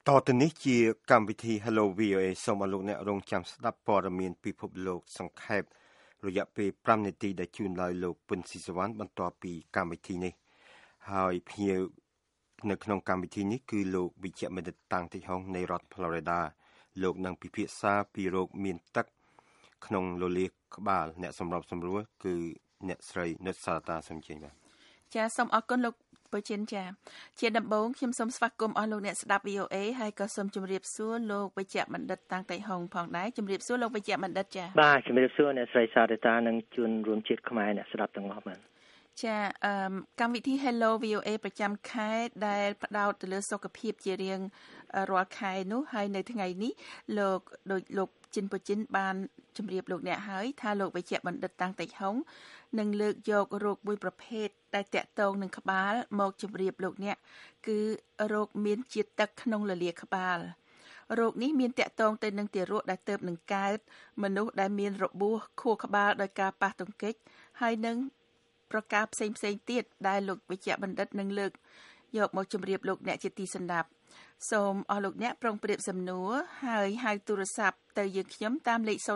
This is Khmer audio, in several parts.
តទៅនេះជាកម្មវិធី Hello VOA សូមអរលោកអ្នករងចាំស្ដាប់ព័ត៌មានពិភពលោកសង្ខេបរយៈពេល5នាទីដែលជូនដោយលោកពុនស៊ីសវណ្ណបន្ទាប់ពីកម្មវិធីនេះហើយភ្ញៀវនៅក្នុងកម្មវិធីនេះគឺលោកវិជ្ជបណ្ឌិតតាំងតិចហុងនៃរដ្ឋ Florida លោកនឹងពិភាក្សាពីរោគមានទឹកក្នុងលលាដ៍ក្បាលអ្នកសម្របសម្រួលគឺអ្នកស្រីនិតសាតាសំជិញបាទចាសូមអរគុណលោកបជាចាជាដំបូងខ្ញុំសូមស្វាគមន៍អស់លោកអ្នកស្ដាប់ VOA ហើយក៏សូមជម្រាបសួរលោកវិជ្ជបណ្ឌិតតាំងតៃហុងផងដែរជម្រាបសួរលោកវិជ្ជបណ្ឌិតចាបាទជម្រាបសួរអ្នកស្រីសាតានិងជួនរួមជាតិខ្មែរអ្នកស្ដាប់ទាំងអស់បាទចាកម្មវិធី Hello VOA ប្រចាំខែដែលផ្ដោតទៅលើសុខភាពជារៀងរាល់ខែនោះហើយនៅថ្ងៃនេះលោកចិនពចិនបានជម្រាបលោកអ្នកហើយថាលោកវិជ្ជបណ្ឌិតតាំងតេជហុងនឹងលើកយករោគមួយប្រភេទដែលតាក់ទងនឹងក្បាលមកជម្រាបលោកអ្នកគឺរោគមានជាតិទឹកក្នុងលលាដ៍ក្បាលរោគនេះមានតាក់ទងទៅនឹងទារកដែលទើបនឹងកើតមនុស្សដែលមានរបួសខួរក្បាលដោយការប៉ះទង្គិចហើយនឹងប្រការផ្សេងទៀតដែលលោកវិជ្ជបណ្ឌិតនឹងលើកយកមកជម្រាបលោកអ្នកជាទីសន្ដាប់សូមអស់លោកអ្នកប្រុងប្រៀបសំណួរហើយហៅទូរស័ព្ទទៅយើងខ្ញុំតាមលេខ012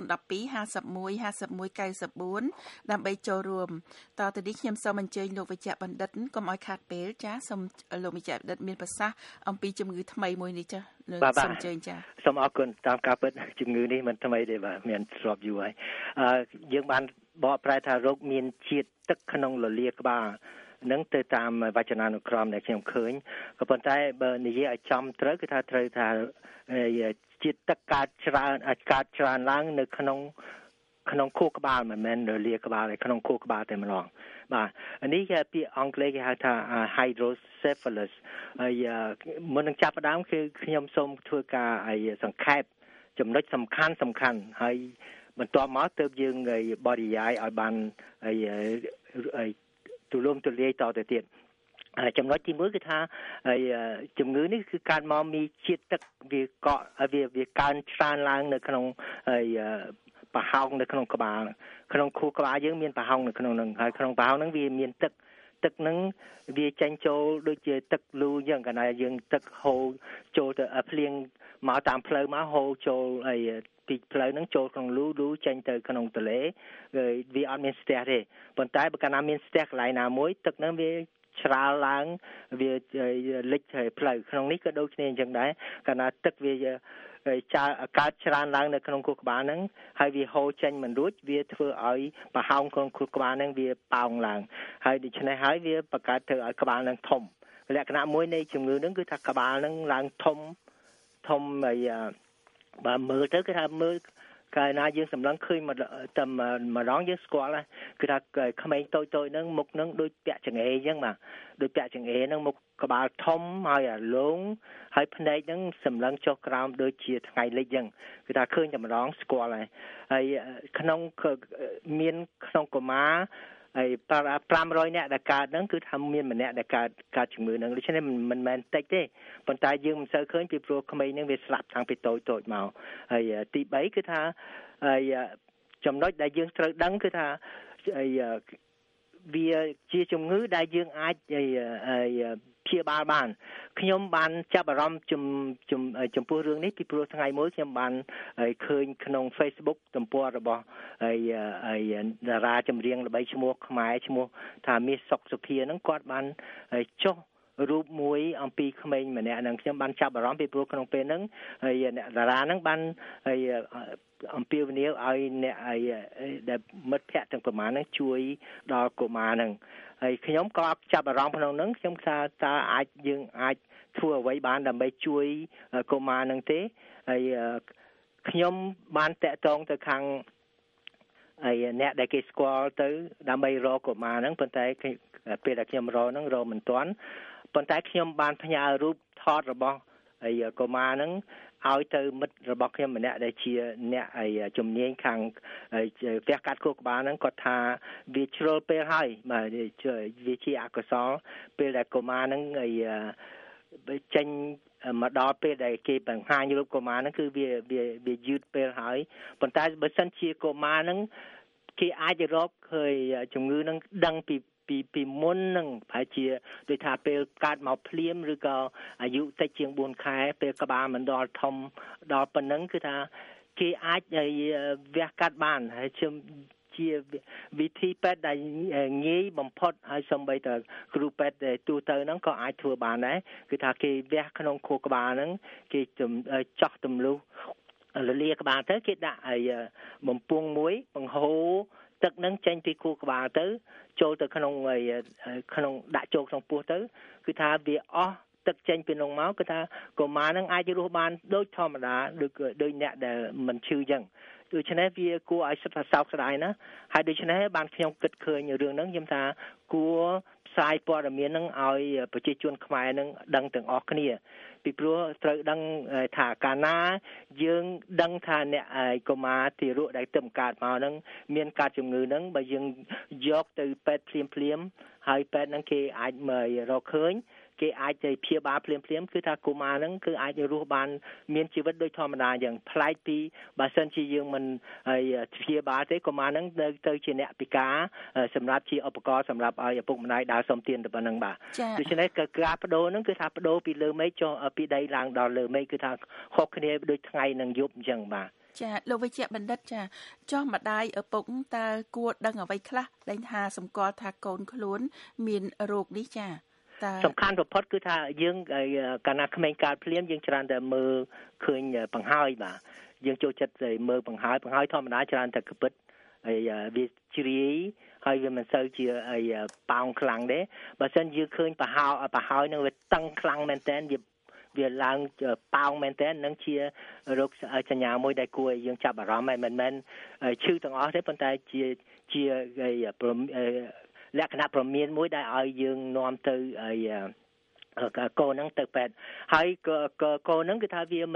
51 51 94ដើម្បីចូលរួមតទៅនេះខ្ញុំសូមអញ្ជើញលោកវិជ្ជបណ្ឌិតកុំឲ្យខាតពេលចាសូមលោកវិជ្ជបណ្ឌិតមានប្រសាសន៍អំពីជំងឺថ្មីមួយនេះចាលោកសូមអញ្ជើញចាសូមអរគុណតាមការពិតជំងឺនេះមិនថ្មីទេបាទមានស្របយូរហើយយើងបានបកប្រែថារោគមានជាតិទឹកក្នុងលលាដ៍ក្បាលនឹងទៅតាមវចនានុក្រមដែលខ្ញុំឃើញក៏ប៉ុន្តែបើនិយាយឲ្យចំត្រូវគឺថាត្រូវថាជាតិទឹកកើតច្រើនឡើងនៅក្នុងខួរក្បាលមិនមែនលលាដ៍ក្បាលទេក្នុងខួរក្បាលតែម្ដងបាទនេះគេពាក្យអង់គ្លេសគេហៅថា hydrocephalus ហើយមុននឹងចាប់ផ្ដើមគឺខ្ញុំសូមធ្វើការសង្ខេបចំណុចសំខាន់ហើយបន្ទាប់មកទើបយើងបរិយាយឲ្យបានទូលំទូលាយតទៅទៀតចំណុចទី1គឺថាជំងឺនេះគឺកើតមកមានជាតិទឹកវាកក់វាកើនច្រើនឡើងនៅក្នុងប្រហោងនៅក្នុងក្បាលក្នុងខួរក្បាលយើងមានប្រហោងនៅក្នុងហ្នឹងហើយក្នុងប្រហោងហ្នឹងវាមានទឹកហ្នឹងវាចេញចូលដូចជាទឹកលូអញ្ចឹងកាលណាយើងទឹកហូរចូលទៅភ្លៀងមកតាមផ្លូវមកហូរចូលពីផ្លូវហ្នឹងចូលក្នុងលូចេញទៅក្នុងទន្លេវាអត់មានស្ទះទេប៉ុន្តែបើកាលណាមានស្ទះកន្លែងណាមួយទឹកហ្នឹងវាច្រាលឡើងវាលិចផ្លូវក្នុងនេះក៏ដូចគ្នាអញ្ចឹងដែរកាលណាទឹកវាកើតច្រើនឡើងនៅក្នុងខួរក្បាលហ្នឹងហើយវាហូរចេញមិនរួចវាធ្វើឲ្យប្រហោងក្នុងខួរក្បាលហ្នឹងវាប៉ោងឡើងហើយដូច្នេះហើយវាបង្កើតធ្វើឲ្យក្បាលហ្នឹងធំលក្ខណៈមួយនៃជំងឺហ្នឹងគឺថាក្បាលហ្នឹងឡើងធំហើយបើមើលទៅគឺថាមើលកាលណាយើងសម្លឹងឃើញតែម្ដងយើងស្គាល់គឺថាក្មេងតូចហ្នឹងមុខហ្នឹងដូចពាក់ចង្អេរអញ្ចឹងបាទដូចពាក់ចង្អេរហ្នឹងមុខក្បាលធំហើយអាលងហើយភ្នែកហ្នឹងសម្លឹងចុះក្រោមដូចជាថ្ងៃលិចអញ្ចឹងគឺថាឃើញតែម្ដងស្គាល់ហើយក្នុងកុមារហើយ500នាក់ដែលកើតហ្នឹងគឺថាមានម្នាក់ដែលកើតជំងឺហ្នឹងដូច្នេះមិនមែនតិចទេប៉ុន្តែយើងមិនសូវឃើញពីព្រោះក្មេងហ្នឹងវាស្លាប់តាំងពីតូចមកហើយទី3គឺថាចំណុចដែលយើងត្រូវដឹងគឺថាវាជាជំងឺដែលយើងអាចព្យាបាលបានខ្ញុំបានចាប់អារម្មណ៍ចំពោះរឿងនេះពីព្រោះថ្ងៃមួយខ្ញុំបានឃើញក្នុង Facebook ទំព័ររបស់តារាចម្រៀងល្បីឈ្មោះខ្មែរឈ្មោះថាមាសសុកសុភាហ្នឹងគាត់បានចុះរូបមួយអំពីក្មេងម្នាក់ហ្នឹងខ្ញុំបានចាប់អារម្មណ៍ពីព្រោះក្នុងពេលហ្នឹងហើយអ្នកតារាហ្នឹងបានអំពាវនាវឲ្យអ្នកដែលមិត្តភ័ក្តិទាំងប្រមាណហ្នឹងជួយដល់កុមារហ្នឹងហើយខ្ញុំក៏ចាប់អារម្មណ៍ក្នុងហ្នឹងខ្ញុំថាតើយើងអាចធ្វើអ្វីបានដើម្បីជួយកុមារហ្នឹងទេហើយខ្ញុំបានតាក់ទងទៅខាងអ្នកដែលគេស្គាល់ទៅដើម្បីរកកុមារហ្នឹងប៉ុន្តែពេលដែលខ្ញុំរកហ្នឹងរកមិនទាន់ប៉ុន្តែខ្ញុំបានផ្ញើរូបថតរបស់កុមារហ្នឹងឲ្យទៅមិត្តរបស់ខ្ញុំម្នាក់ដែលជាអ្នកជំនាញខាងវះកាត់ខួរក្បាលហ្នឹងគាត់ថាវាជ្រុលពេលហើយបាទវាជាអកុសលពេលដែលកុមារហ្នឹងចេញមកដល់ពេលដែលគេបង្ហាញរូបកុមារហ្នឹងគឺវាយឺតពេលហើយប៉ុន្តែបើសិនជាកុមារហ្នឹងគេអាចរកឃើញជំងឺហ្នឹងដឹងពីមុននឹងប្រហែលជាដូចថាពេលកើតមកភ្លាមឬក៏អាយុតិចជាង4ខែពេលក្បាលមិនដល់ធំដល់ប៉ុណ្ណឹងគឺថាគេអាចវះកាត់បានហើយជាវិធីពេទ្យដែលងាយបំផុតហើយសូម្បីតែគ្រូពេទ្យទូទៅហ្នឹងក៏អាចធ្វើបានដែរគឺថាគេវះក្នុងខួរក្បាលហ្នឹងគេចោះទម្លុះរលាក្បាលទៅគេដាក់បំពង់មួយបង្ហូរទឹកហ្នឹងចេញពីខួរក្បាលទៅចូលទៅក្នុងដាក់ចូលក្នុងពោះទៅគឺថាវាអស់ទឹកចេញពីក្នុងមកគឺថាកុមារហ្នឹងអាចរស់បានដូចធម្មតាដូចអ្នកដែលមិនឈឺចឹងដូច្នេះវាគួរឲ្យសិតថាសោកស្ដាយណាហើយដូច្នេះបានខ្ញុំគិតឃើញរឿងហ្នឹងខ្ញុំថាគួរផ្សាយព័ត៌មានហ្នឹងឲ្យប្រជាជនខ្មែរហ្នឹងដឹងទាំងអស់គ្នាពីព្រោះត្រូវដឹងថាកាលណាយើងដឹងថាអ្នកកុមារទារកដែលទៅកើតមកហ្នឹងមានកើតជំងឺហ្នឹងបើយើងយកទៅពេទ្យភ្លាមហើយពេទ្យហ្នឹងគេអាចមករកឃើញគេអាចទៅព្យាបាលភ្លាមគឺថាកុមារហ្នឹងគឺអាចរស់បានមានជីវិតដូចធម្មតាយ៉ាងប្លែកពីបើសិនជាយើងមិនព្យាបាលទេកុមារហ្នឹងទៅជាអ្នកពិការសម្រាប់ជាឧបករណ៍សម្រាប់ឲ្យឪពុកម្ដាយដើរសុំទានទៅប៉ុណ្ណឹងបាទដូច្នេះការបដូរហ្នឹងគឺថាបដូរពីលើមេឃចុះពីដីឡើងដល់លើមេឃគឺថាខុសគ្នាដូចថ្ងៃនិងយប់អញ្ចឹងបាទចាលោកវិជ្ជបណ្ឌិតចាចុះម្ដាយឪពុកតើគួរដឹងអ្វីខ្លះដែលថាសម្គាល់ថាកូនខ្លួនមានរោគនេះចាសំខាន់បំផុតគឺថាយើងកាលណាក្មេងកើតភ្លាមយើងច្រើនតែមើលឃើញបង្ហើយបាទយើងចូលចិត្តមើលបង្ហើយធម្មតាច្រើនតែក្បិតហើយវាជ្រាយហើយវាមិនសូវជាប៉ោងខ្លាំងទេបើមិនយើងឃើញបង្ហើយនឹងវាតឹងខ្លាំងមែនតើវាឡើងប៉ោងមែនតើនឹងជារោគសញ្ញាមួយដែលគួរឲ្យយើងចាប់អារម្មណ៍ហើយមិនមែនឈឺទាំងអស់ទេប៉ុន្តែជាលក្ខណៈប្រមានមួយដែលឲ្យយើងនាំទៅកូនហ្នឹងទៅពេទ្យហើយកូនហ្នឹងគឺថាវា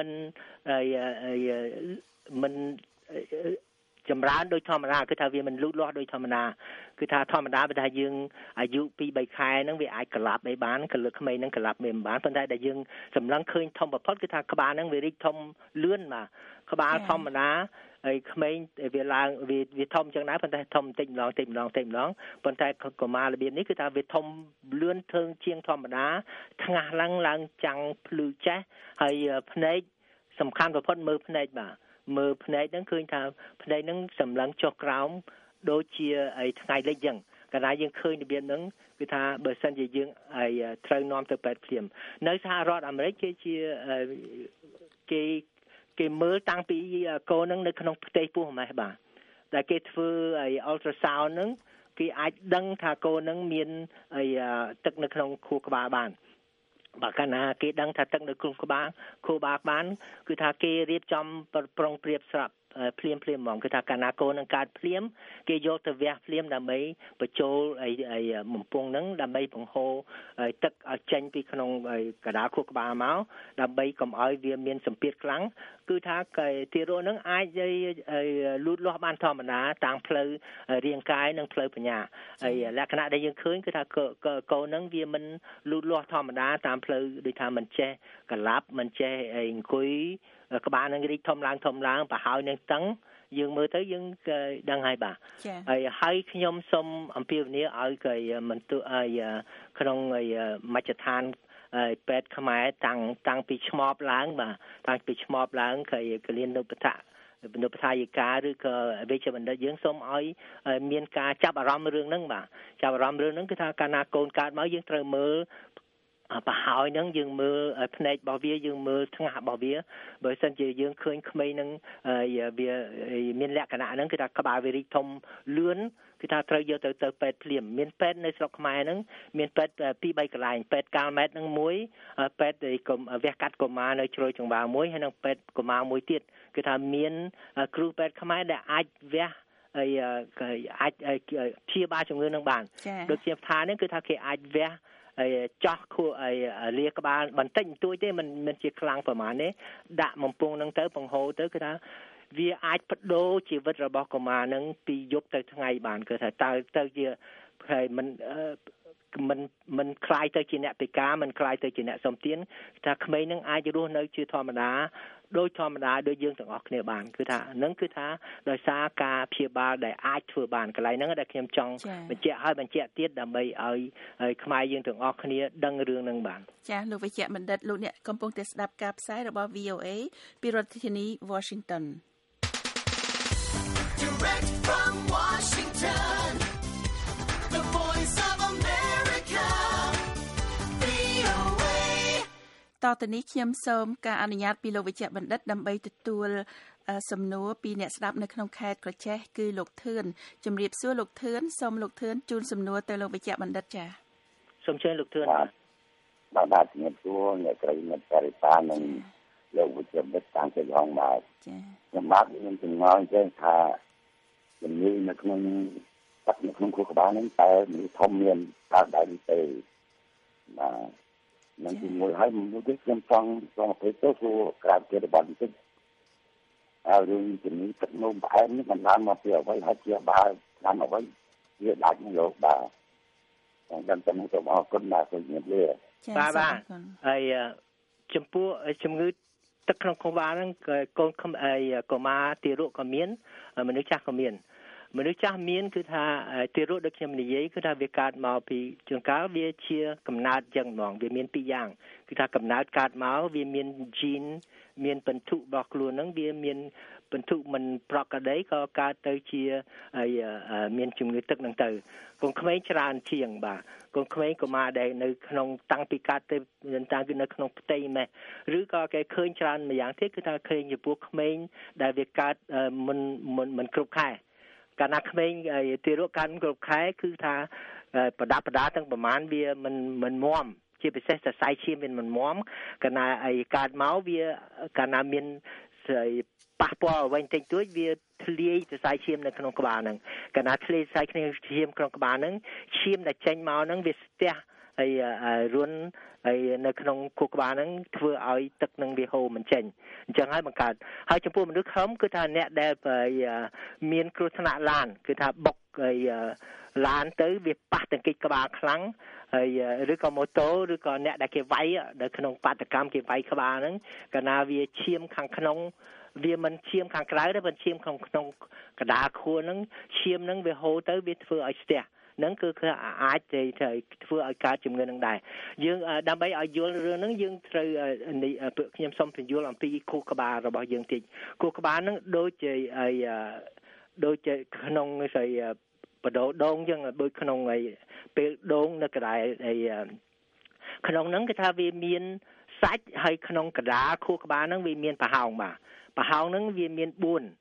មិនចម្រើនដោយធម្មតាគឺថាវាមិនលូតលាស់ដោយធម្មតាគឺថាធម្មតាបើថាយើងអាយុ 2-3 ខែហ្នឹងវាអាចក្លាប់បានក៏លើកក្មេងហ្នឹងក្លាប់មិនបានប៉ុន្តែដែលយើងសម្លឹងឃើញធំបំផុតគឺថាក្បាលហ្នឹងវារីកធំលឿនបាទក្បាលធម្មតាហើយក្មេងវាឡើងវាធំចឹងដែរប៉ុន្តែធំតិចម្ដងប៉ុន្តែកុមាររបៀបនេះគឺថាវាធំលឿនធើងជាងធម្មតាថ្ងាស់ឡើងចាំងភ្លឺចេះហើយភ្នែកសំខាន់បំផុតមើលភ្នែកបាទមើលភ្នែកហ្នឹងឃើញថាភ្នែកហ្នឹងសម្លឹងចុះក្រោមដូចជាថ្ងៃលិចចឹងកាលណាយើងឃើញរបៀបហ្នឹងគឺថាបើសិនជាយើងត្រូវនាំទៅពេទ្យភ្លាមនៅសហរដ្ឋអាមេរិកគេមើលតាំងពីកូនហ្នឹងនៅក្នុងផ្ទៃពោះម៉េះបាទដែលគេធ្វើultrasound ហ្នឹងគេអាចដឹងថាកូនហ្នឹងមានទឹកនៅក្នុងខួរក្បាលបានបើកាលណាគេដឹងថាទឹកនៅក្នុងខួរក្បាលបានគឺថាគេរៀបចំប្រុងប្រៀបស្រាប់ភ្លាមហ្មងគឺថាកាលណាកូននឹងកើតភ្លាមគេយកទៅវះភ្លាមដើម្បីបញ្ចូលបំពង់ហ្នឹងដើម្បីបង្ហូរទឹកឲ្យចេញពីក្នុងកណ្ដាលខួរក្បាលមកដើម្បីកុំឲ្យវាមានសម្ពាធខ្លាំងគឺថាទារកហ្នឹងអាចលូតលាស់បានធម្មតាតាមផ្លូវរាងកាយនិងផ្លូវបញ្ញាហើយលក្ខណៈដែលយើងឃើញគឺថាកូនហ្នឹងវាមិនលូតលាស់ធម្មតាតាមផ្លូវដូចថាមិនចេះក្លាប់មិនចេះអង្គុយក្បាលនឹងរីកធំឡើងប្រហើយនឹងតឹងយើងមើលទៅយើងដឹងហើយបាទហើយខ្ញុំសូមអំពាវនាវឲ្យមិនទោះក្នុងមជ្ឈដ្ឋានពេទ្យខ្មែរតាំងពីឆ្មបឡើងបាទតាំងពីឆ្មបឡើងកលៀននុបដ្ឋាយិកាឬក៏វេជ្ជបណ្ឌិតយើងសូមឲ្យមានការចាប់អារម្មណ៍រឿងហ្នឹងបាទចាប់អារម្មណ៍រឿងហ្នឹងគឺថាកាលណាកូនកើតមកយើងត្រូវមើលប្រហើយហ្នឹងយើងមើលភ្នែករបស់វាយើងមើលថ្ងាសរបស់វាបើមិនជាយើងឃើញក្មេងហ្នឹងវាមានលក្ខណៈហ្នឹងគឺថាក្បាលវារីកធំលឿនគឺថាត្រូវយកទៅពេទ្យភ្លាមមានពេទ្យនៅស្រុកខ្មែរហ្នឹងមានពេទ្យ 2-3 កន្លែងពេទ្យកាល់ម៉ែតហ្នឹងមួយពេទ្យវះកាត់កុមារនៅជ្រោយចង្វាមួយហើយនិងពេទ្យកុមារមួយទៀតគឺថាមានគ្រូពេទ្យខ្មែរដែលអាចវះអាចព្យាបាលជំងឺនឹងបានដូចជាថានេះគឺថាគេអាចវះចោះខួរលាក្បាលបន្តិចបន្តួចទេមិនជាខ្លាំងប្រហែលទេដាក់បំពង់ហ្នឹងទៅបង្ហូរទៅគឺថាវាអាចបដូរជីវិតរបស់កុមារហ្នឹងពីយប់ទៅថ្ងៃបានគឺថាទៅជាហើយมันคล้ายទៅជាអ្នកពិការมันคล้ายទៅជាអ្នកសំទានថាក្មេងនឹងអាចរស់នៅជាធម្មតាដោយធម្មតាដោយយើងទាំងអស់គ្នាបានគឺថានឹងគឺថាដោយសារការព្យាបាលដែលអាចធ្វើបានកន្លែងហ្នឹងដែលខ្ញុំចង់បញ្ជាក់ឲ្យបញ្ជាក់ទៀតដើម្បីឲ្យខ្មែរយើងទាំងអស់គ្នាដឹងរឿងហ្នឹងបានចាលោកវិជ្ជបណ្ឌិតលោកអ្នកកំពុងតែស្ដាប់ការផ្សាយរបស់ VOA ពីរដ្ឋធានី Washington Direct from Washington The Voice of America VOA តទៅនេះខ្ញុំសូមការអនុញ្ញាតពីលោកវិជ្ជបណ្ឌិតដើម្បីទទួលសំណួរពីអ្នកស្ដាប់នៅក្នុងខេត្តក្រចេះគឺលោកធឿនជំរាបសួរលោកធឿនសូមលោកធឿនជូនសំណួរទៅលោកវិជ្ជបណ្ឌិតចា៎សូមជើញលោកធឿនបាទជំរាបសួរអ្នកស្រីមិត្តការីតានិងលោកវិជ្ជបណ្ឌិតតាមទៅហងបាទចា៎ខ្ញុំបាទខ្ញុំចង់ឲ្យចេះថាជំងឺនៅក្នុងទឹកនៅក្នុងខួរក្បាលហ្នឹងតែមានធំមានកើតដែរទេបាទនឹងទីមួយហើយមួយទៀតខ្ញុំចង់ទៅទៅសួរក្រៅពីរបស់បន្តិចហើយរឿងជំងឺទឹកនោមផ្អែមនេះបណ្ដាលមកពីអ្វីហើយជាបាលតាមអ្វីវាដាច់នឹងលោកបាទខ្ញុំតែសូមអរគុណបាទសូមជម្រាបលាបាទហើយចំពោះជំងឺទឹកក្នុងខួរក្បាលហ្នឹងកូនកុមារទារកក៏មានមនុស្សចាស់ក៏មានមនុស្សចាស់មានគឺថាទារកដូចខ្ញុំនិយាយគឺថាវាកើតមកពីជួនកាលវាជាកំណើតចឹងហ្មងវាមានពីរយ៉ាងគឺថាកំណើតកើតមកវាមាន gene មានពិន្ទុរបស់ខ្លួនហ្នឹងវាមានពិន្ទុមិនប្រក្រតីក៏កើតទៅជាមានជំងឺទឹកហ្នឹងទៅកូនក្មេងច្រើនជាងបាទកូនក្មេងកុមារដែលនៅក្នុងតាំងពីកើតទៅតាំងពីនៅក្នុងផ្ទៃម៉េះឬក៏គេឃើញច្រើនម្យ៉ាងទៀតគឺថាឃើញចំពោះក្មេងដែលវាកើតមិនគ្រប់ខែកាលណាក្មេងទារកកាន់គ្រប់ខែគឺថាប្រដាប់ប្រដាទាំងប្រមាណវាមិនមាំជាពិសេសសរសៃឈាមវាមិនមាំកាលណាកើតមកវាកាលណាមានប៉ះពាល់អ្វីបន្តិចតួចវាធ្លាយសរសៃឈាមនៅក្នុងក្បាលហ្នឹងកាលណាធ្លាយសរសៃឈាមក្នុងក្បាលហ្នឹងឈាមដែលចេញមកហ្នឹងវាស្ទះហើយរុនហើយនៅក្នុងខួរក្បាលហ្នឹងធ្វើឲ្យទឹកនឹងវាហូរមិនចេញអញ្ចឹងហើយបង្កើតហើយចំពោះមនុស្សខំគឺថាអ្នកដែលមានគ្រោះថ្នាក់ឡានគឺថាបុកឡានទៅវាប៉ះទង្គិចក្បាលខ្លាំងហើយឬក៏ម៉ូតូឬក៏អ្នកដែលគេវាយនៅក្នុងបាតកម្មគេវាយក្បាលហ្នឹងកាលណាវាឈាមខាងក្នុងវាមិនឈាមខាងក្រៅទេប៉ុន្តែឈាមក្នុងកណ្ដាលខួរហ្នឹងឈាមហ្នឹងវាហូរទៅវាធ្វើឲ្យស្ទះហ្នឹងគឺអាចធ្វើឲ្យកើតជំងឺនឹងដែរយើងដើម្បីឲ្យយល់រឿងហ្នឹងយើងត្រូវខ្ញុំសូមពន្យល់អំពីខួរក្បាលរបស់យើងតិចខួរក្បាលហ្នឹងដូចជាក្នុងស្អីបដោដងចឹងដូចក្នុងពេលដងនៅកណ្ដាលក្នុងហ្នឹងគេថាវាមានសាច់ហើយក្នុងកណ្ដាលខួរក្បាលហ្នឹងវាមានប្រហោងបាទប្រហោងហ្នឹងវាមាន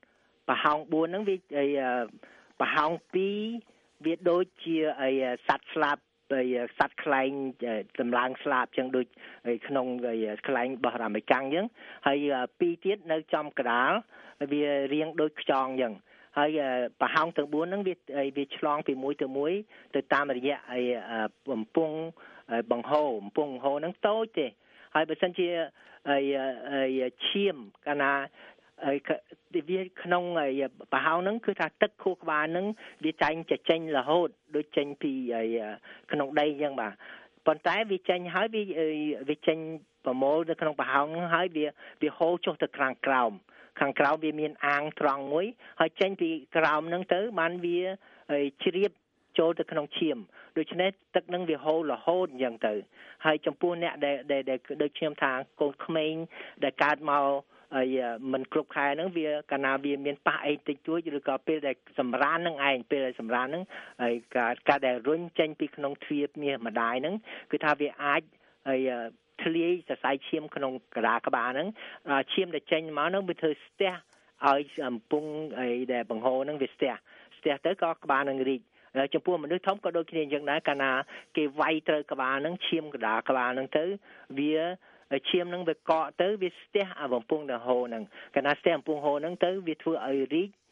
4ប្រហោង4ហ្នឹងវាប្រហោង2វាដូចជាសត្វស្លាប់សត្វខ្លែងតម្លើងស្លាប់ចឹងដូចក្នុងខ្លែងរបស់អាមេរិកអញ្ចឹងហើយ2ទៀតនៅចំកណ្ដាលវារាងដូចខ្យងចឹងហើយប្រហោងទាំង4ហ្នឹងវាឆ្លងពីមួយទៅមួយទៅតាមរយៈបំពង់បង្ហូរហ្នឹងតូចទេហើយបើសិនជាឈាមកាលណាវាក្នុងប្រហោងហ្នឹងគឺថាទឹកខួរក្បាលហ្នឹងវាចេញរហូតដូចចេញពីក្នុងដីអញ្ចឹងបាទប៉ុន្តែវាចេញហើយវាចេញប្រមូលនៅក្នុងប្រហោងហ្នឹងហើយវាហូរចុះទៅខាងក្រោមវាមានអាងត្រង់មួយហើយចេញពីក្រោមហ្នឹងទៅបានវាជ្រាបចូលទៅក្នុងឈាមដូច្នេះទឹកនឹងវាហូររហូតអញ្ចឹងទៅហើយចំពោះអ្នកដែលដូចខ្ញុំថាកូនក្មេងដែលកើតមកមិនគ្រប់ខែហ្នឹងវាកាលណាវាមានប៉ះអីតិចតួចឬក៏ពេលដែលសម្រានហ្នឹងឯងពេលដែលសម្រានហ្នឹងហើយការដែលរុញចេញពីក្នុងទ្វារមាសម្ដាយហ្នឹងគឺថាវាអាចធ្លាយសរសៃឈាមក្នុងកណ្ដាលក្បាលហ្នឹងឈាមដែលចេញមកហ្នឹងវាធ្វើស្ទះឲ្យអំពង់ដែលបង្ហូរហ្នឹងវាស្ទះទៅក៏ក្បាលនឹងរីកចំពោះមនុស្សធំក៏ដូចគ្នាអញ្ចឹងដែរកាលណាគេវាយត្រូវក្បាលហ្នឹងឈាមកណ្ដាលក្បាលហ្នឹងទៅវាឈាមហ្នឹងវាកកទៅវាស្ទះបំពង់ដង្ហូរហ្នឹងកាលណាស្ទះបំពង់ហូរហ្នឹងទៅវាធ្វើឲ្យរីក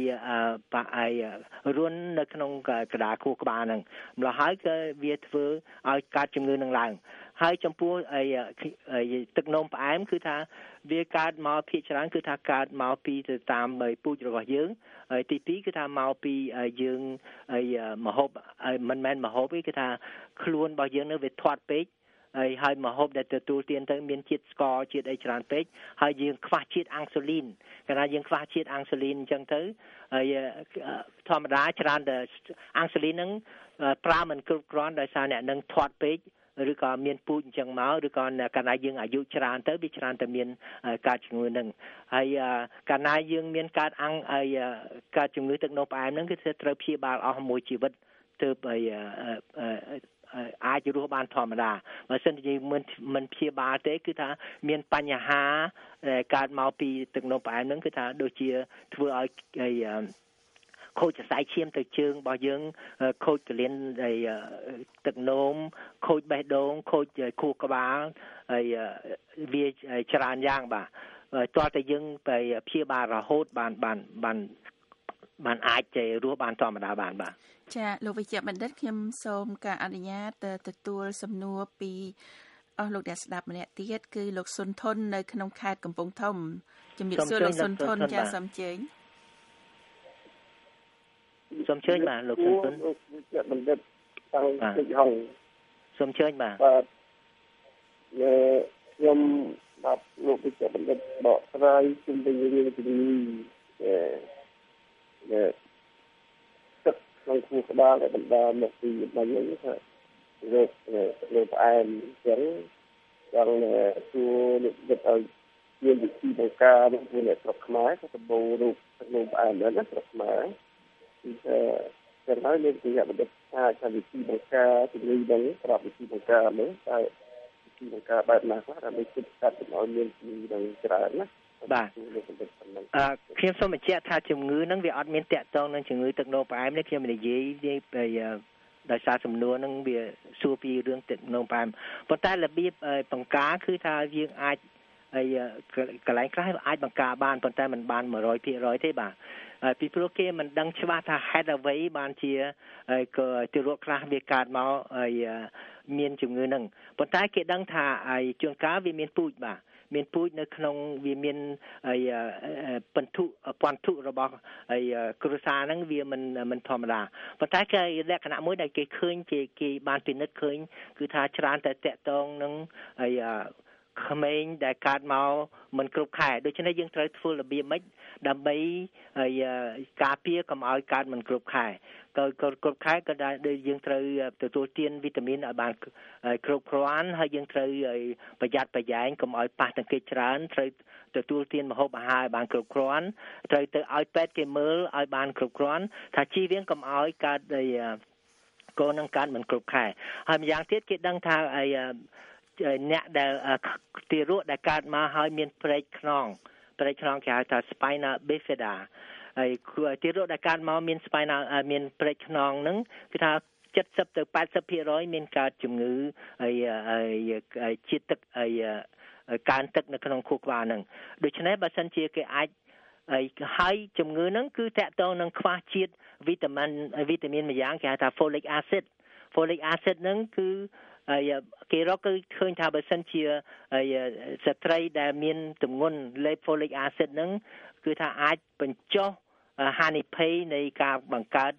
រុននៅក្នុងកណ្ដាលខួរក្បាលហ្នឹងម្ល៉េះហើយក៏វាធ្វើឲ្យកើតជំងឺនឹងឡើងហើយចំពោះទឹកនោមផ្អែមគឺថាវាកើតមកភាគច្រើនគឺថាកើតមកពីទៅតាមពូជរបស់យើងហើយទី2គឺថាមកពីយើងម្ហូបមិនមែនម្ហូបទេគឺថាខ្លួនរបស់យើងនៅវាធាត់ពេកហើយម្ហូបដែលទទួលទានទៅមានជាតិស្ករជាតិអីច្រើនពេកហើយយើងខ្វះជាតិអាំងស៊ូលីនកាលណាយើងខ្វះជាតិអាំងស៊ូលីនអញ្ចឹងទៅហើយធម្មតាច្រើនតែអាំងស៊ូលីនហ្នឹងប្រើមិនគ្រប់គ្រាន់ដោយសារអ្នកនឹងធាត់ពេកឬក៏មានពូជអញ្ចឹងមកឬក៏កាលណាយើងអាយុច្រើនទៅវាច្រើនតែមានកើតជំងឺហ្នឹងហើយកាលណាយើងមានកើតកើតជំងឺទឹកនោមផ្អែមហ្នឹងគឺត្រូវព្យាបាលអស់មួយជីវិតទើបអាចរស់បានធម្មតាបើមិនជាមិនព្យាបាលទេគឺថាមានបញ្ហាកើតមកពីទឹកនោមផ្អែមហ្នឹងគឺថាដូចជាធ្វើឲ្យខូចសរសៃឈាមទៅជើងរបស់យើងខូចកលៀនទឹកនោមខូចបេះដូងខូចខួរក្បាលហើយវាច្រើនយ៉ាងបាទតើតែយើងទៅព្យាបាលរហូតបានអាចទៅរស់បានធម្មតាបានបាទចាលោកវិជ្ជបណ្ឌិតខ្ញុំសូមការអនុញ្ញាតទទួលសំណួរពីអស់លោកអ្នកស្ដាប់ម្នាក់ទៀតគឺលោកសុនធននៅក្នុងខេត្តកំពង់ធំជំរាបសួរលោកសុនធនចាសូមអញ្ជើញសូមអញ្ជើញបាទលោកសុនធនលោកវិជ្ជបណ្ឌិតតាំងពីហងសូមអញ្ជើញបាទខ្ញុំបាទលោកវិជ្ជបណ្ឌិតបកស្រាយជុំវិញរឿងជំងឺទឹកក្នុងខួរក្បាលដែលបណ្ដាលមកពីបាញ់នេះថាលោកផ្អែមចឹងចង់ជួលោកវិទ្យឲ្យមានវិធីបង្ការរបស់អ្នកស្រុកខ្មែរក៏សម្បូររូបលោកផ្អែមដែរណាស្រុកខ្មែរគឺចឹងហើយលោកវិជ្ជបណ្ឌិតថាវិធីបង្ការជំងឺហ្នឹងប្រាប់វិធីបង្ការហ្នឹងតែវិធីបង្ការបែបណាខ្លះដើម្បីជិតកាត់កុំឲ្យមានជំងឺហ្នឹងច្រើនណាបាទខ្ញុំសូមបញ្ជាក់ថាជំងឺហ្នឹងវាអត់មានតាក់ទងនឹងជំងឺទឹកនោមផ្អែមនេះខ្ញុំនិយាយដោយសារសំណួរហ្នឹងវាសួរពីរឿងទឹកនោមផ្អែមប៉ុន្តែរបៀបបង្ការគឺថាយើងអាចកន្លែងខ្លះអាចបង្ការបានប៉ុន្តែมันបាន 100% ទេបាទពីព្រោះគេមិនដឹងច្បាស់ថាហេតុអ្វីបានជាក៏ទារកខ្លះវាកើតមកមានជំងឺហ្នឹងប៉ុន្តែគេដឹងថាជួនកាលវាមានពូជបាទមានពូជនៅក្នុងវាមានពន្ធុរបស់គ្រួសារហ្នឹងវាមិនធម្មតាប៉ុន្តែគេលក្ខណៈមួយដែលគេឃើញគេបានពិនិត្យឃើញគឺថាច្រើនតែតាក់ទងនឹងក្មេងដែលកើតមកមិនគ្រប់ខែដូច្នេះយើងត្រូវធ្វើរបៀបម៉េចដើម្បីការពារកុំឲ្យកើតមិនគ្រប់ខែក៏គ្រប់ខែក៏ដែលយើងត្រូវទទួលទានវីតាមីនឲ្យបានគ្រប់គ្រាន់ហើយយើងត្រូវប្រយ័ត្នប្រយែងកុំឲ្យប៉ះទង្គិចច្រើនត្រូវទទួលទានម្ហូបអាហារឲ្យបានគ្រប់គ្រាន់ត្រូវទៅឲ្យពេទ្យគេមើលឲ្យបានគ្រប់គ្រាន់ថាជៀសវាងកុំឲ្យកើតកូននឹងកើតមិនគ្រប់ខែហើយម្យ៉ាងទៀតគេដឹងថាអ្នកដែលទារកដែលកើតមកហើយមានព្រែកខ្នងគេហៅថា spina bifida ហើយទារកដែលកើតមកមាន spina មានព្រែកខ្នងហ្នឹងគឺថា70ទៅ 80% មានកើតជំងឺហើយជាតិទឹកកើនទឹកនៅក្នុងខួរក្បាលហ្នឹងដូច្នេះបើសិនជាគេអាចហើយជំងឺហ្នឹងគឺតាក់ទងនឹងខ្វះជាតិវីតាមីនមួយយ៉ាងគេហៅថា folic acid ហ្នឹងគឺគេរកឃើញថាបើសិនជាស្ត្រីដែលមានទម្ងន់លេប folic acid ហ្នឹងគឺថាអាចបញ្ចុះហានិភ័យនៃការបង្កើត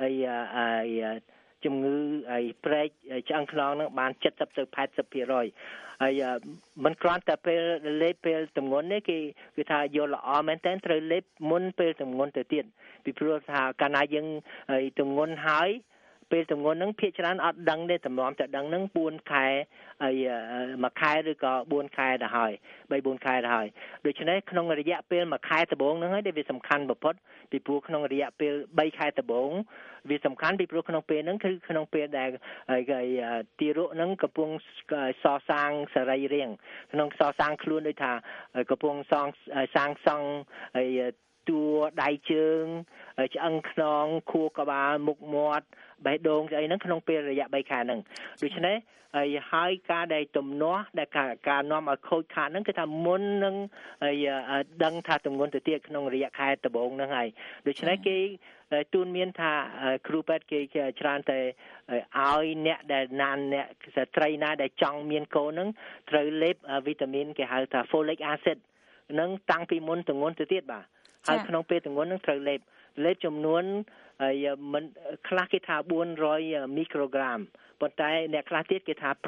ជំងឺព្រែកឆ្អឹងខ្នងហ្នឹងបាន70ទៅ 80% ហើយមិនគ្រាន់តែពេលលេបពេលទម្ងន់នេះគេគឺថាយល់ល្អមែនតើត្រូវលេបមុនពេលទម្ងន់ទៅទៀតពីព្រោះថាកាលណាយើងទម្ងន់ហើយពេលទម្ងន់ហ្នឹងភាគច្រើនអត់ដឹងទេតម្រាំតែដឹងហ្នឹង4ខែហើយ1ខែឬក៏4ខែទៅហើយ 3-4 ខែទៅហើយដូច្នេះក្នុងរយៈពេល1ខែដំបូងហ្នឹងហើយដែលវាសំខាន់បំផុតពីព្រោះក្នុងរយៈពេល3ខែដំបូងវាសំខាន់ពីព្រោះក្នុងពេលហ្នឹងគឺក្នុងពេលដែលទារកហ្នឹងកំពុងសសាងសរីរាង្គក្នុងសសាងខ្លួនដូចថាកំពុងសាងសង់ហើយតួដៃជើងឆ្អឹងខ្នងខួរក្បាលមុខមាត់បេះដូងស្អីហ្នឹងក្នុងពេលរយៈ3ខែហ្នឹងដូច្នេះហើយការដែលទំនាស់ដែលការនាំឲ្យខូចខាតហ្នឹងគឺថាមុននឹងដឹងថាទម្ងន់ទៅទៀតក្នុងរយៈខែដំបូងហ្នឹងហើយដូច្នេះគេទូនមានថាគ្រូពេទ្យគេច្រើនតែឲ្យអ្នកដែលអ្នកស្ត្រីណាដែលចង់មានកូនហ្នឹងត្រូវលេបវីតាមីនគេហៅថា folic acid នឹងតាំងពីមុនទម្ងន់ទៅទៀតបាទហើយក្នុងពេលទម្ងន់ហ្នឹងត្រូវលេបចំនួនមិនខ្លះគេថា400មីក្រូក្រាមប៉ុន្តែអ្នកខ្លះទៀតគេថា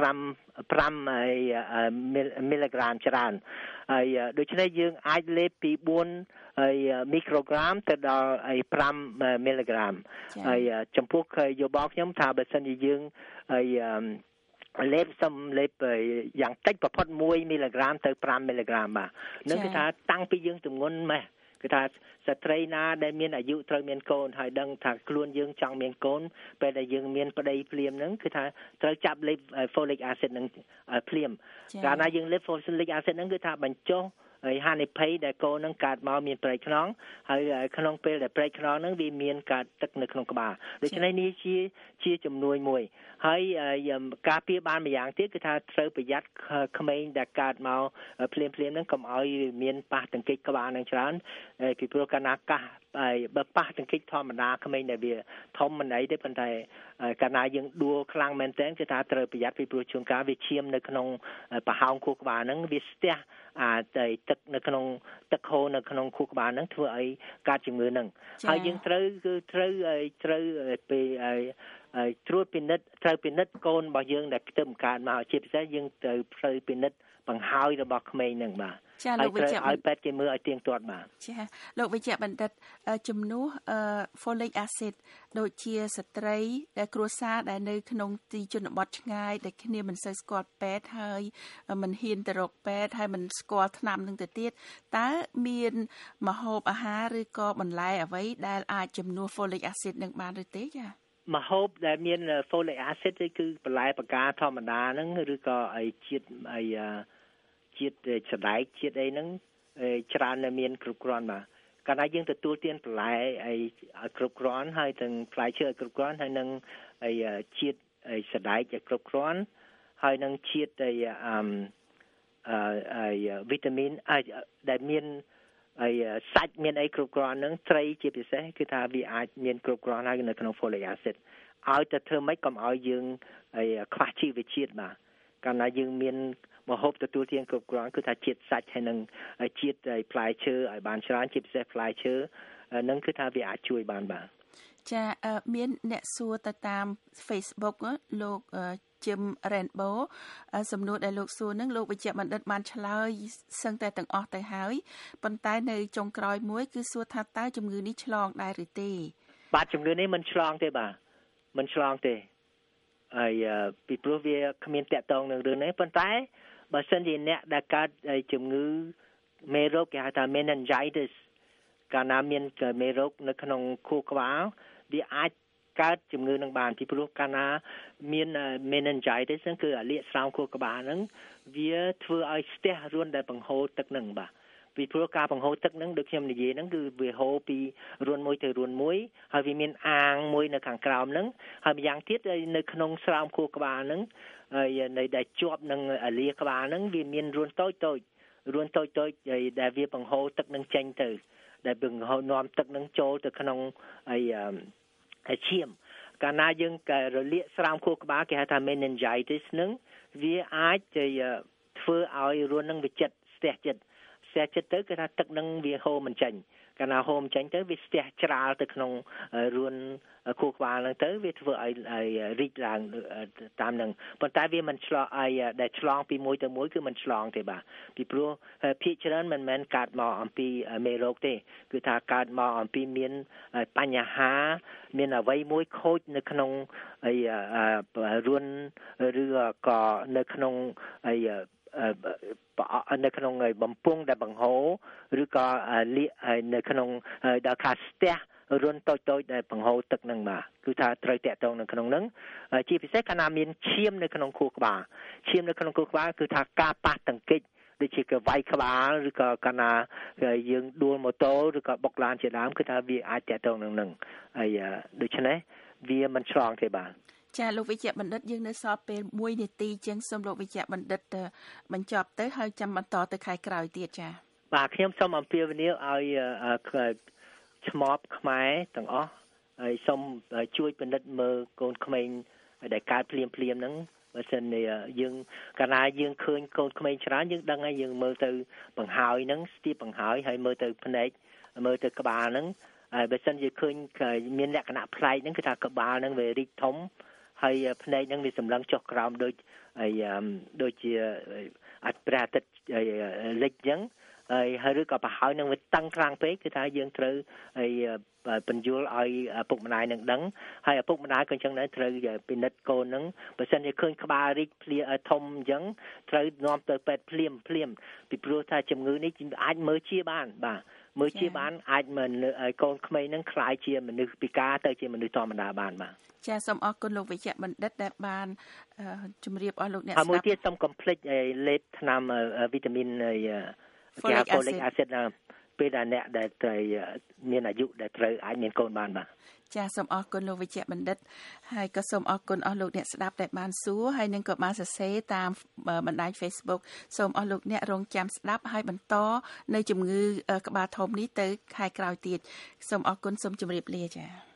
5មីលីក្រាមច្រើនហើយដូច្នេះយើងអាចលេបពី4មីក្រូក្រាមទៅដល់5មីលីក្រាមហើយចំពោះយោបល់ខ្ញុំថាបើសិនជាយើងលេបយ៉ាងតិចបំផុត1មីលីក្រាមទៅ5មីលីក្រាមបាទនឹងគឺថាតាំងពីយើងទម្ងន់ម៉េះគឺថាស្ត្រីណាដែលមានអាយុត្រូវមានកូនហើយដឹងថាខ្លួនយើងចង់មានកូនពេលដែលយើងមានប្តីភ្លាមហ្នឹងគឺថាត្រូវចាប់លេប folic acid ហ្នឹងភ្លាមកាលណាយើងលេប folic acid ហ្នឹងគឺថាបញ្ចុះហើយហានិភ័យដែលកូននឹងកើតមកមានប្រេកខ្នងហើយក្នុងពេលដែលប្រេកខ្នងហ្នឹងវាមានកើតទឹកនៅក្នុងក្បាលដូច្នេះនេះជាជំនួយមួយហើយការពារបានម្យ៉ាងទៀតគឺថាត្រូវប្រយ័ត្នក្មេងដែលកើតមកភ្លាមហ្នឹងកុំឲ្យមានប៉ះទង្គិចក្បាលនឹងច្រើនពីព្រោះកាលណាបើប៉ះទង្គិចធម្មតាក្មេងដែលវាធំមិនអីទេប៉ុន្តែកាលណាយើងដួលខ្លាំងមែនទែនគឺថាត្រូវប្រយ័ត្នពីព្រោះជួនកាលវាឈាមនៅក្នុងប្រហោងខួរក្បាលហ្នឹងវាស្ទះទឹកនៅក្នុងទឹកហូរនៅក្នុងខួរក្បាលហ្នឹងធ្វើឲ្យកើតជំងឺហ្នឹងហើយយើងត្រូវពេលត្រួតពិនិត្យត្រូវពិនិត្យកូនរបស់យើងដែលទើបកើតមកជាពិសេសយើងត្រូវពិនិត្យបង្ហើយរបស់ក្មេងហ្នឹងបាទចាលោកវិជ្ជបណ្ឌិតឲ្យពេទ្យគេមើលឲ្យទៀងទាត់បាទចាលោកវិជ្ជបណ្ឌិតជំនួសfolic acid ដូចជាស្ត្រីដែលគ្រួសារដែលនៅក្នុងទីជនបទឆ្ងាយដែលគ្នាមិនសូវស្គាល់ពេទ្យហើយមិនហ៊ានទៅរកពេទ្យហើយមិនស្គាល់ថ្នាំនឹងទៅទៀតតើមានម្ហូបអាហារឬក៏បន្លែអ្វីដែលអាចជំនួស folic acid នឹងបានឬទេចាម្ហូបដែលមាន folic acid គឺបន្លែបកាធម្មតាហ្នឹងឬក៏ជាតិសណ្ដែកជាតិអីហ្នឹងច្រើនតែមានគ្រប់គ្រាន់បាទកាលណាយើងទទួលទានបន្លែឲ្យគ្រប់គ្រាន់ហើយទាំងផ្លែឈើឲ្យគ្រប់គ្រាន់ហើយនឹងជាតិសណ្ដែកឲ្យគ្រប់គ្រាន់ហើយនឹងជាតិវីតាមីនដែលមានសាច់មានអីគ្រប់គ្រាន់ហ្នឹងត្រីជាពិសេសគឺថាវាអាចមានគ្រប់គ្រាន់ហើយនៅក្នុង folic acid ឲ្យតែធ្វើម៉េចកុំឲ្យយើងខ្វះជីវជាតិបាទកាលណាយើងមានម្ហូបទទួលទានគ្រប់គ្រាន់គឺថាជាតិសាច់ហើយនឹងជាតិផ្លែឈើឲ្យបានច្រើនជាពិសេសផ្លែឈើនឹងគឺថាវាអាចជួយបានបាទចាមានអ្នកសួរទៅតាម Facebook លោកជឹម Rainbow សំណួរដែលលោកសួរនឹងលោកវិជ្ជបណ្ឌិតបានឆ្លើយសឹងតែទាំងអស់ទៅហើយប៉ុន្តែនៅចុងក្រោយមួយគឺសួរថាតើជំងឺនេះឆ្លងដែរឬទេបាទជំងឺនេះមិនឆ្លងទេបាទមិនឆ្លងទេហើយពីព្រោះវាគ្មានតាក់ទងនឹងរឿងនេះប៉ុន្តែបើសិនជាអ្នកដែលកើតជំងឺមេរោគគេហៅថា meningitis កាលណាមានមេរោគនៅក្នុងខួរក្បាលវាអាចកើតជំងឺនឹងបានពីព្រោះកាលណាមាន meningitis ហ្នឹងគឺអាលៀកស្រោមខួរក្បាលហ្នឹងវាធ្វើឲ្យស្ទះរួនដែលបង្ហូរទឹកហ្នឹងបាទពីព្រោះការបង្ហូរទឹកហ្នឹងដូចខ្ញុំនិយាយហ្នឹងគឺវាហូរពីរួនមួយទៅរួនមួយហើយវាមានអាងមួយនៅខាងក្រោមហ្នឹងហើយម្យ៉ាងទៀតនៅក្នុងស្រោមខួរក្បាលហ្នឹងហើយនៅដែលជាប់នឹងអាលៀក្បាលហ្នឹងវាមានរួនតូចដែលវាបង្ហូរទឹកនឹងចេញទៅដែលបង្ហូរនាំទឹកនឹងចូលទៅក្នុងឈាមកាលណាយើងរលាកស្រោមខួរក្បាលគេហៅថា meningitis ហ្នឹងវាអាចធ្វើឲ្យរួននឹងវាចិត្តស្ទះចិត្តទៅគឺថាទឹកនឹងវាហូរមិនចេញកាលណាហូរមិនចេញទៅវាស្ទះច្រាលទៅក្នុងរួនខួរក្បាលហ្នឹងទៅវាធ្វើឲ្យរីកឡើងតាមនឹងប៉ុន្តែវាមិនឆ្លងឲ្យដែលឆ្លងពីមួយទៅមួយគឺមិនឆ្លងទេបាទពីព្រោះភាគច្រើនមិនមែនកើតមកអំពីមេរោគទេគឺថាកើតមកអំពីមានបញ្ហាមានអ្វីមួយខូចនៅក្នុងរួនឬក៏នៅក្នុងនៅក្នុងបំពង់ដែលបង្ហូរឬក៏លាកនៅក្នុងដល់ខាស្ទះរុនតូចដែលបង្ហូរទឹកហ្នឹងបាទគឺថាត្រូវតាក់ទងនៅក្នុងហ្នឹងជាពិសេសកាលណាមានឈាមនៅក្នុងខួរក្បាលគឺថាការប៉ះទង្គិចដូចជាវាយក្បាលឬក៏កាលណាយើងដួលម៉ូតូឬក៏បុកឡានជាដើមគឺថាវាអាចតកតងនឹងហើយដូច្នេះវាមិនឆ្លងទេបាទចាលោកវិជ្ជបណ្ឌិតយើងនៅសល់ពេល1នាទីជាងសូមលោកវិជ្ជបណ្ឌិតបញ្ចប់ទៅហើយចាំបន្តទៅខែក្រោយទៀតចាបាទខ្ញុំសូមអំពាវនាវឲ្យឆ្មបខ្មែរទាំងអស់ហើយសូមជួយពិនិត្យមើលកូនក្មេងដែលកើតភ្លាមហ្នឹងបើសិនយើងកាលណាយើងឃើញកូនក្មេងច្រើនយើងដឹងហើយយើងមើលទៅបង្ហើយហ្នឹងស្ទាបបង្ហើយហើយមើលទៅភ្នែកមើលទៅក្បាលហ្នឹងហើយបើសិនយើងឃើញមានលក្ខណៈប្លែកហ្នឹងគឺថាក្បាលហ្នឹងវារីកធំហើយភ្នែកហ្នឹងវាសម្លឹងចុះក្រោមដូចជាព្រះអាទិត្យលិចអញ្ចឹងហើយឬក៏ប្រហើយនឹងវាតឹងខ្លាំងពេកគឺថាយើងត្រូវបញ្យល់ឲ្យឪពុកម្ដាយនឹងដឹងហើយឪពុកម្ដាយក៏អញ្ចឹងដែរត្រូវពិនិត្យកូននឹងបើសិនជាឃើញក្បាលរីកភ្លាធំអញ្ចឹងត្រូវនាំទៅពេទ្យភ្លាមពីព្រោះថាជំងឺនេះអាចមើលជាបានបាទមើលជាបានអាចកូនក្មេងនឹងคล้ายជាមនុស្សពិការទៅជាមនុស្សធម្មតាបានបាទចាសូមអរគុណលោកវិជ្ជបណ្ឌិតដែលបានជម្រាបអស់លោកអ្នកស្ដាប់មួយទៀតសូមកុំភ្លេចលេបថ្នាំវីតាមីនfolic acid ពេលដែលអ្នកដែលត្រូវមានអាយុដែលត្រូវអាចមានកូនបានបាទចាសូមអរគុណលោកវិជ្ជបណ្ឌិតហើយក៏សូមអរគុណអស់លោកអ្នកស្ដាប់ដែលបានសួរហើយនឹងក៏បានសរសេរតាមបណ្ដាញ Facebook សូមអស់លោកអ្នករងចាំស្ដាប់ហើយបន្តនៅជំងឺក្បាលធំនេះទៅខែក្រោយទៀតសូមអរគុណសូមជម្រាបលាចា